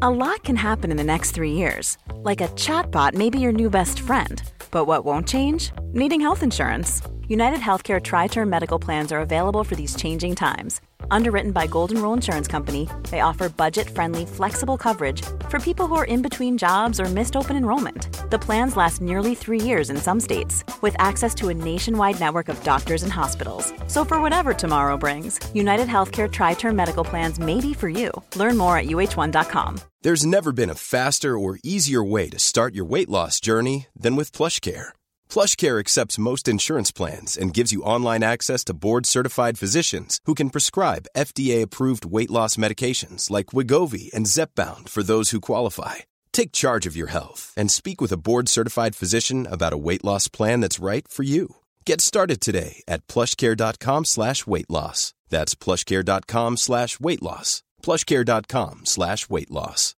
A lot can happen in the next 3 years. Like a chatbot may be your new best friend. But what won't change? Needing health insurance. United Healthcare Tri-Term Medical Plans are available for these changing times. Underwritten by Golden Rule Insurance Company, they offer budget-friendly, flexible coverage for people who are in between jobs or missed open enrollment. The plans last nearly 3 years in some states, with access to a nationwide network of doctors and hospitals. So for whatever tomorrow brings, United Healthcare Tri-Term Medical Plans may be for you. Learn more at uh1.com. There's never been a faster or easier way to start your weight loss journey than with PlushCare. PlushCare accepts most insurance plans and gives you online access to board-certified physicians who can prescribe FDA-approved weight loss medications like Wegovy and Zepbound for those who qualify. Take charge of your health and speak with a board-certified physician about a weight loss plan that's right for you. Get started today at plushcare.com/weight loss. That's plushcare.com/weight loss. plushcare.com/weight loss.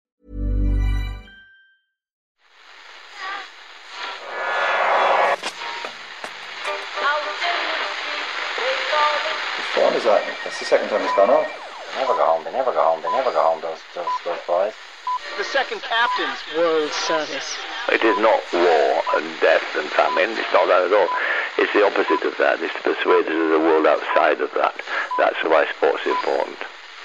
What is that? That's the second time it's gone off. They never go home, those boys. The second captain's world service. It is not war and death and famine. It's not that at all. It's the opposite of that. It's to persuade us of the world outside of that. That's why sport's important.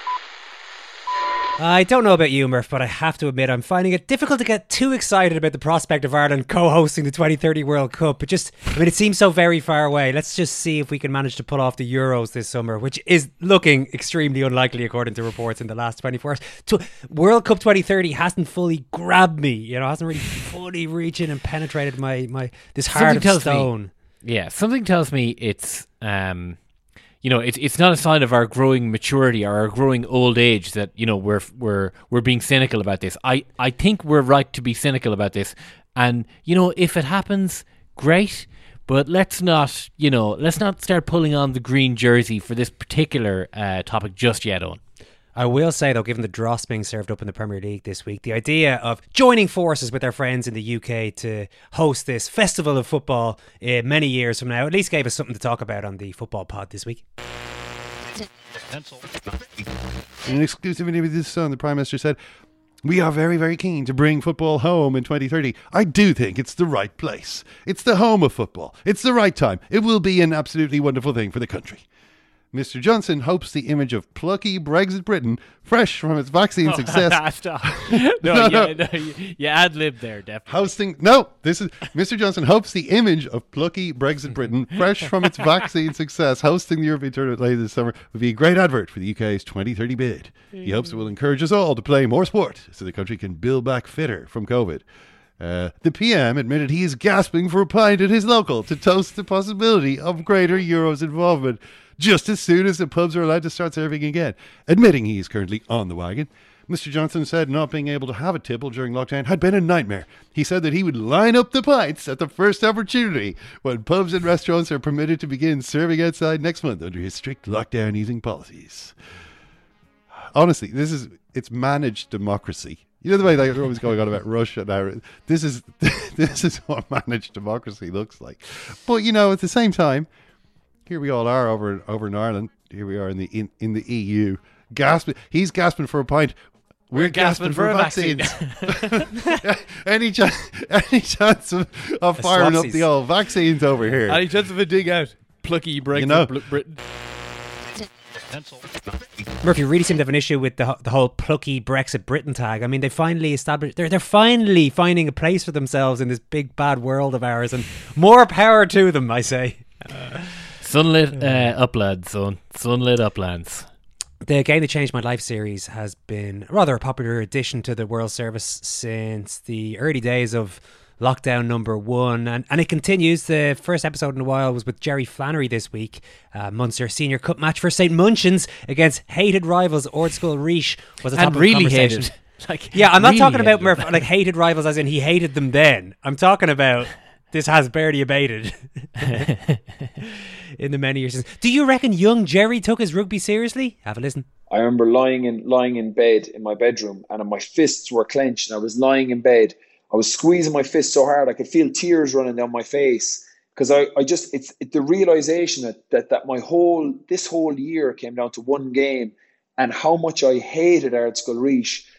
I don't know about you, Murph, but I have to admit I'm finding it difficult to get too excited about the prospect of Ireland co-hosting the 2030 World Cup. It seems so very far away. Let's just see if we can manage to pull off the Euros this summer, which is looking extremely unlikely according to reports in the last 24 hours. World Cup 2030 hasn't fully grabbed me, hasn't really fully reached in and penetrated my this heart of stone. Something tells me it's it's not a sign of our growing maturity or our growing old age that we're being cynical about this. I think we're right to be cynical about this, and if it happens, great. But let's not start pulling on the green jersey for this particular topic just yet, Owen. I will say, though, given the dross being served up in the Premier League this week, the idea of joining forces with our friends in the UK to host this festival of football many years from now at least gave us something to talk about on the Football Pod this week. In an exclusivity with this song, the Prime Minister said, "We are very, very keen to bring football home in 2030. I do think it's the right place. It's the home of football. It's the right time. It will be an absolutely wonderful thing for the country." Mr. Johnson hopes the image of plucky Brexit Britain, fresh from its vaccine success. Stop. You ad-libbed there, definitely. Mr. Johnson hopes the image of plucky Brexit Britain, fresh from its vaccine success, hosting the European tournament later this summer, would be a great advert for the UK's 2030 bid. He hopes it will encourage us all to play more sport so the country can build back fitter from COVID. The PM admitted he is gasping for a pint at his local to toast the possibility of greater Euros involvement just as soon as the pubs are allowed to start serving again, admitting he is currently on the wagon. Mr. Johnson said not being able to have a tipple during lockdown had been a nightmare. He said that he would line up the pints at the first opportunity when pubs and restaurants are permitted to begin serving outside next month under his strict lockdown easing policies. Honestly, it's managed democracy. You know the way they're always going on about Russia now. This is what managed democracy looks like. But at the same time, here we all are over in Ireland. Here we are in the EU, gasping. He's gasping for a pint. We're gasping for vaccines. any chance of firing up the old vaccines over here? Any chance of a dig out? Plucky Brexit Britain. Murphy really seemed to have an issue with the whole plucky Brexit Britain tag. I mean, they finally established they're finally finding a place for themselves in this big bad world of ours, and more power to them, I say. Sunlit uplands, son. Sunlit uplands. The Game That Changed My Life series has been a rather popular addition to the World Service since the early days of lockdown number 1, and it continues. The first episode in a while was with Jerry Flannery this week. Munster Senior Cup match for St Munchins against hated rivals Ord School Reach was a topic of conversation. Hated. I'm not talking about Murph, hated rivals as in he hated them then. I'm talking about this has barely abated in the many years since. Do you reckon young Jerry took his rugby seriously? Have a listen. I remember lying in bed in my bedroom, and my fists were clenched, and I was lying in bed. I was squeezing my fist so hard I could feel tears running down my face, because it's the realization that this whole year came down to one game, and how much I hated Ard Scoil Reach.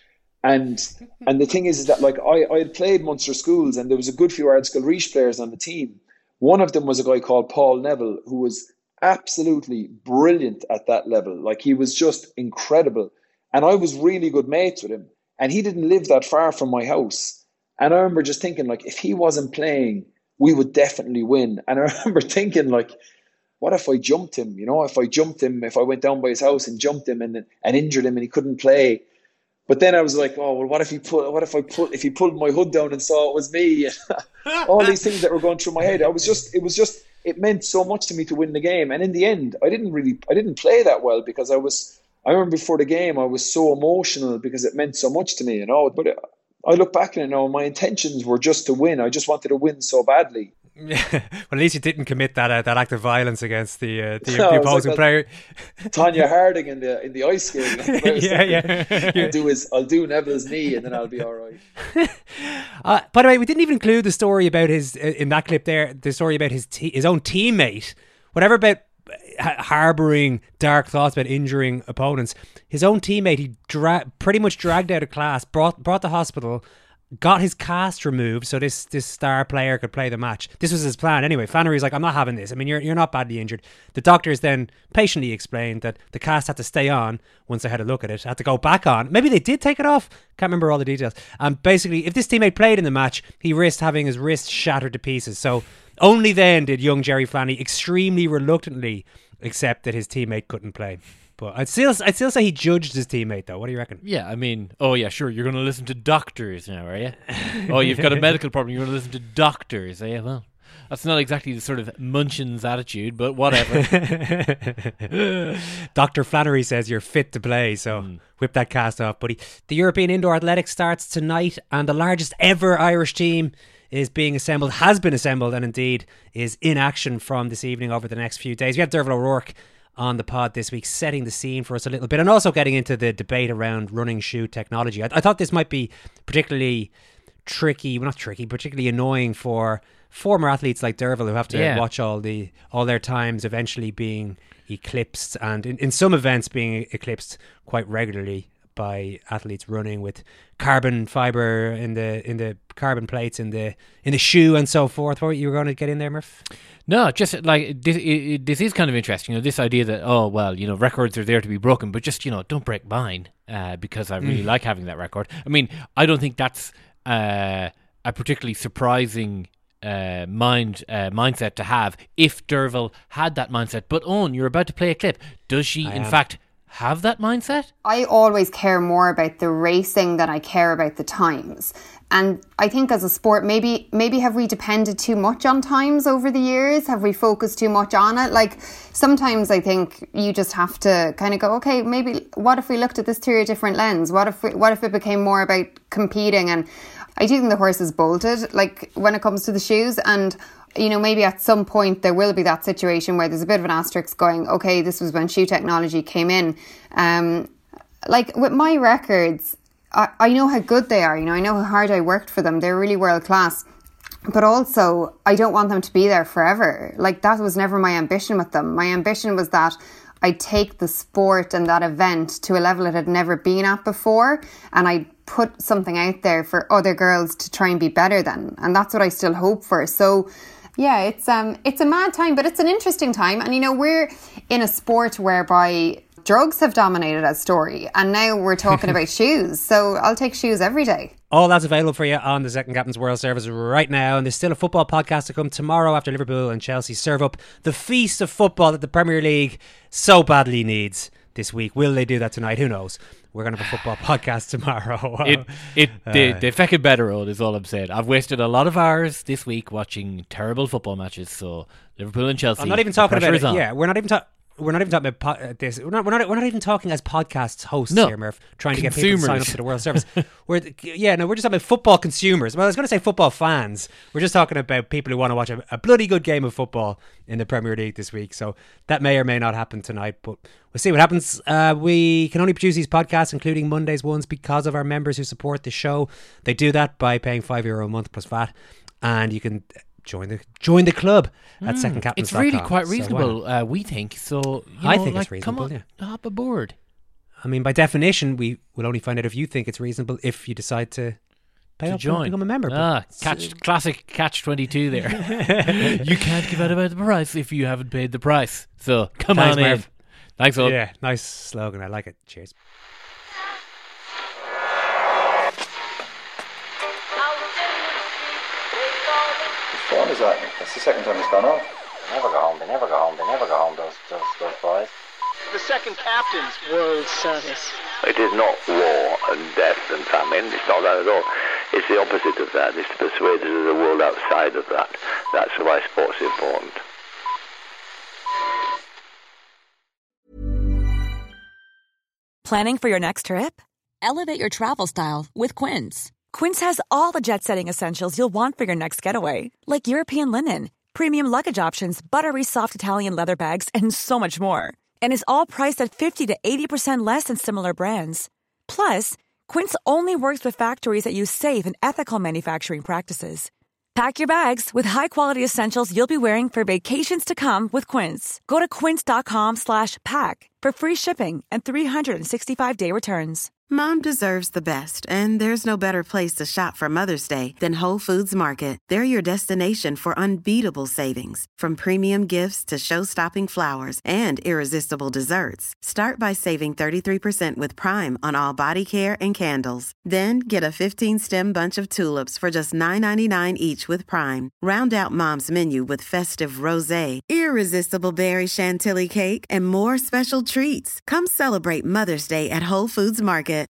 And the thing is that like I had played Munster schools, and there was a good few Ardscoil Reach players on the team. One of them was a guy called Paul Neville, who was absolutely brilliant at that level. Like, he was just incredible. And I was really good mates with him. And he didn't live that far from my house. And I remember just thinking, like, if he wasn't playing, we would definitely win. And I remember thinking, like, what if I jumped him? You know, if I went down by his house and jumped him and injured him and he couldn't play. But then I was like, oh, well, if he pulled my hood down and saw it was me? All these things that were going through my head. It meant so much to me to win the game. And in the end, I didn't play that well, because I remember before the game, I was so emotional because it meant so much to me, you know. But I look back and now my intentions were just to win. I just wanted to win so badly. Yeah, well, at least you didn't commit that act of violence against the opposing player. Tanya Harding in the ice game. Yeah. I'll do Neville's knee and then I'll be all right. By the way, we didn't even include the story about his in that clip there. The story about his own teammate, whatever about harbouring dark thoughts about injuring opponents. His own teammate, he pretty much dragged out of class, brought to hospital, got his cast removed so this star player could play the match. This was his plan anyway. Flannery's like, I'm not having this. I mean, you're not badly injured. The doctors then patiently explained that the cast had to stay on once they had a look at it, had to go back on. Maybe they did take it off. Can't remember all the details. And basically, if this teammate played in the match, he risked having his wrist shattered to pieces. So only then did young Jerry Flannery extremely reluctantly accept that his teammate couldn't play. But I'd still say he judged his teammate, though. What do you reckon? Yeah, I mean, oh yeah, sure, you're going to listen to doctors now, are you? Oh, you've got a medical problem, you're going to listen to doctors, eh? Well, that's not exactly the sort of Munchin's attitude, but whatever. Dr. Flannery says you're fit to play, so whip that cast off, buddy. The European Indoor Athletics starts tonight, and the largest ever Irish team has been assembled, and indeed is in action from this evening over the next few days. We have Derval O'Rourke on the pod this week, setting the scene for us a little bit, and also getting into the debate around running shoe technology. I thought this might be particularly particularly annoying for former athletes like Derval, who have to watch all their times eventually being eclipsed, and in some events being eclipsed quite regularly by athletes running with carbon fiber in the carbon plates in the shoe and so forth. What you were going to get in there, Murph? No, just like this is kind of interesting. You know, this idea that records are there to be broken, but just don't break mine because I really like having that record. I mean, I don't think that's a particularly surprising mindset to have if Derval had that mindset. But Owen, you're about to play a clip. Does she in fact have that mindset? I always care more about the racing than I care about the times. And I think as a sport, maybe have we depended too much on times over the years? Have we focused too much on it? Like, sometimes I think you just have to kind of go, okay, maybe what if we looked at this through a different lens? What if it became more about competing? And I do think the horse is bolted, like, when it comes to the shoes. And maybe at some point there will be that situation where there's a bit of an asterisk going, okay, this was when shoe technology came in. Like with my records, I know how good they are. I know how hard I worked for them. They're really world class. But also, I don't want them to be there forever. Like, that was never my ambition with them. My ambition was that I'd take the sport and that event to a level it had never been at before, and I'd put something out there for other girls to try and be better than. And that's what I still hope for. So yeah, it's a mad time, but it's an interesting time. And we're in a sport whereby drugs have dominated as story, and now we're talking about shoes. So I'll take shoes every day. All that's available for you on the Second Captain's World Service right now. And there's still a football podcast to come tomorrow after Liverpool and Chelsea serve up the feast of football that the Premier League so badly needs this week. Will they do that tonight? Who knows? We're going to have a football podcast tomorrow. They feckin' better old is all I'm saying. I've wasted a lot of hours this week watching terrible football matches. So Liverpool and Chelsea. I'm not even talking about it. Yeah, we're not even talking about this. We're not even talking as podcast hosts here, Murph, trying to get people to sign up to the World Service. We're just talking about football consumers. Well, I was going to say football fans. We're just talking about people who want to watch a bloody good game of football in the Premier League this week. So that may or may not happen tonight, but we'll see what happens. We can only produce these podcasts, including Monday's ones, because of our members who support the show. They do that by paying €5 a month plus VAT, and you can join the club at secondcaptains.com. It's really quite reasonable, we think. So I think it's reasonable. Come on, hop aboard. I mean, by definition, we will only find out if you think it's reasonable if you decide to pay up join. and become a member. Classic catch-22 there. You can't give out about the price if you haven't paid the price. So come Thanks, on in. Marv. Thanks, all. Yeah, nice slogan. I like it. Cheers. Whose phone is that? That's the second time it's gone off. They never go home, they never go home, they never go home, those boys. The second captain's World Service. It is not war and death and famine. It's not that at all. It's the opposite of that. It's to persuade us of the world outside of that. That's why sport's important. Planning for your next trip? Elevate your travel style with Quince. Quince has all the jet-setting essentials you'll want for your next getaway, like European linen, premium luggage options, buttery soft Italian leather bags, and so much more. And is all priced at 50 to 80% less than similar brands. Plus, Quince only works with factories that use safe and ethical manufacturing practices. Pack your bags with high-quality essentials you'll be wearing for vacations to come with Quince. Go to quince.com/pack for free shipping and 365-day returns. Mom deserves the best, and there's no better place to shop for Mother's Day than Whole Foods Market. They're your destination for unbeatable savings, from premium gifts to show-stopping flowers and irresistible desserts. Start by saving 33% with Prime on all body care and candles. Then get a 15-stem bunch of tulips for just $9.99 each with Prime. Round out Mom's menu with festive rosé, irresistible berry chantilly cake, and more special treats. Come celebrate Mother's Day at Whole Foods Market.